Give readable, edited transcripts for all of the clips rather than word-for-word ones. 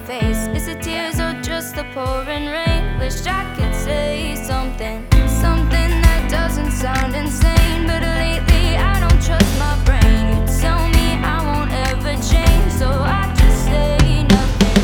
face. Is it tears or just the pouring rain? Wish I could say something, something that doesn't sound insane. But lately I don't trust my brain. You tell me I won't ever change, so I just say nothing.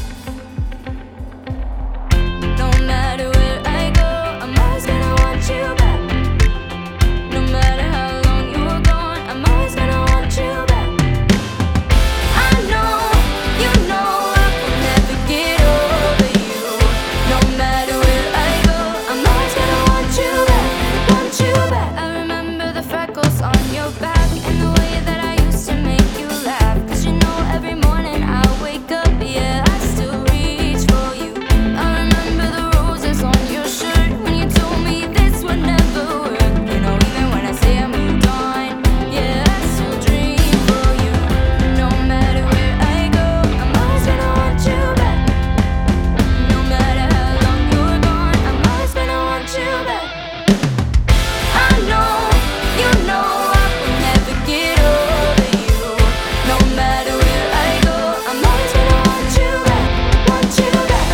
No matter where I go, I'm always gonna want you back. No matter how long you were gone, I'm always gonna want you back. I know, you know I will never get over you. No matter where I go, I'm always gonna want you back, want you back. I remember the freckles on your back and the way that I used to make you laugh. 'Cause you know every morning I wake up, yeah, I still reach for you. I remember the roses on your shirt when you told me this would never work. You know, even when I say I moved on, yeah, I still dream for you. No matter where I go, I'm always gonna want you back. No matter how long you were gone, I'm always gonna want you back. I know, you know I will never get over you. No matter where I go, I'm always gonna want you back, want you back.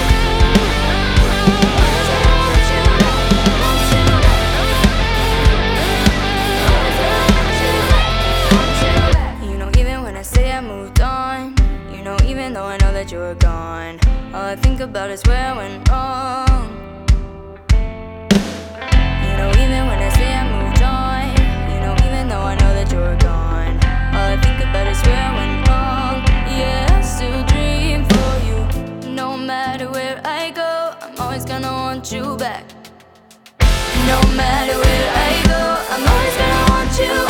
Always gonna want you back, want you back. Always gonna want you back, want you back. You know, even when I say I moved on, you know, even though I know that you were gone, all I think about is where I went wrong. You know, even when I say I moved on, you know, even though I know that you were gone, all I think about is where I went wrong. Yeah, I still dream for you. No matter where I go, I'm always gonna want you back. No matter where I go, I'm always gonna want you back.